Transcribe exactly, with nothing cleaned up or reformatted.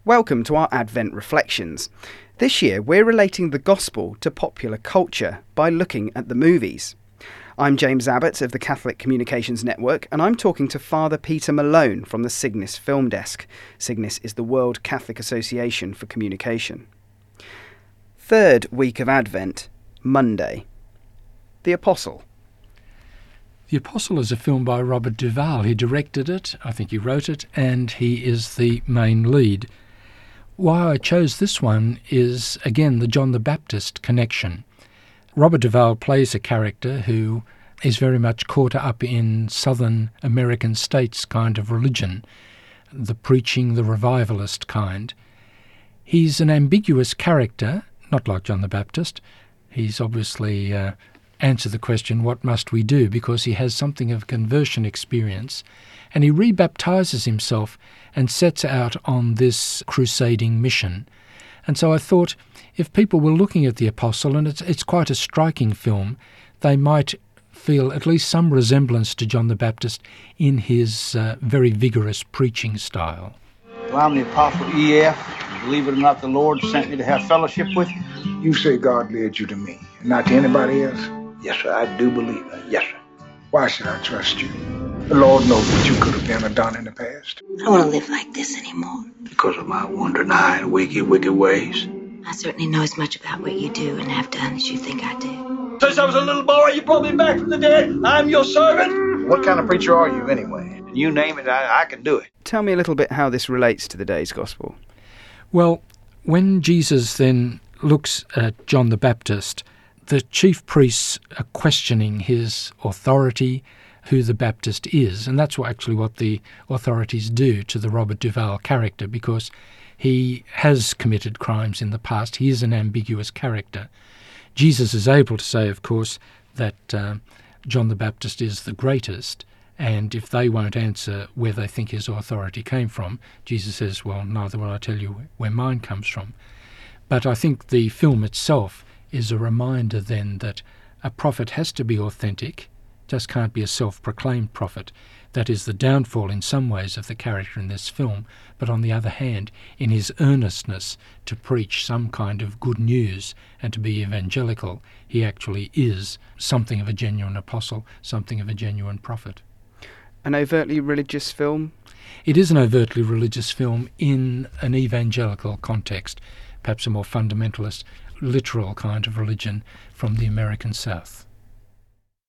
Welcome to our Advent Reflections. This year we're relating the Gospel to popular culture by looking at the movies. I'm James Abbott of the Catholic Communications Network, and I'm talking to Father Peter Malone from the Cygnus Film Desk. Cygnus is the World Catholic Association for Communication. Third week of Advent, Monday. The Apostle. The Apostle is a film by Robert Duvall. He directed it, I think he wrote it, and he is the main lead. Why I chose this one is, again, the John the Baptist connection. Robert Duvall plays a character who is very much caught up in Southern American states kind of religion, the preaching, the revivalist kind. He's an ambiguous character, not like John the Baptist. He's obviously uh, answered the question, what must we do? Because he has something of a conversion experience, and he rebaptizes himself and sets out on this crusading mission. And so I thought, if people were looking at the Apostle, and it's, it's quite a striking film, they might feel at least some resemblance to John the Baptist in his uh, very vigorous preaching style. Well, I'm the Apostle E F Believe it or not, the Lord sent me to have fellowship with you. You say God led you to me, and not to anybody else? Yes, sir, I do believe that. Yes, sir. Why should I trust you? The Lord knows what you could have done or done in the past. I don't want to live like this anymore. Because of my wandering eye and wicked, wicked ways. I certainly know as much about what you do and have done as you think I do. Since I was a little boy, you brought me back from the dead. I'm your servant. What kind of preacher are you anyway? You name it, I, I can do it. Tell me a little bit how this relates to the day's Gospel. Well, when Jesus then looks at John the Baptist, the chief priests are questioning his authority, who the Baptist is, and that's what actually what the authorities do to the Robert Duvall character, because he has committed crimes in the past. He is an ambiguous character. Jesus is able to say, of course, that uh, John the Baptist is the greatest, and if they won't answer where they think his authority came from, Jesus says, well, neither will I tell you where mine comes from. But I think the film itself is a reminder then that a prophet has to be authentic, just can't be a self-proclaimed prophet. That is the downfall in some ways of the character in this film, but on the other hand, in his earnestness to preach some kind of good news and to be evangelical, he actually is something of a genuine apostle, something of a genuine prophet. An overtly religious film? It is an overtly religious film in an evangelical context, perhaps a more fundamentalist, literal kind of religion from the American South.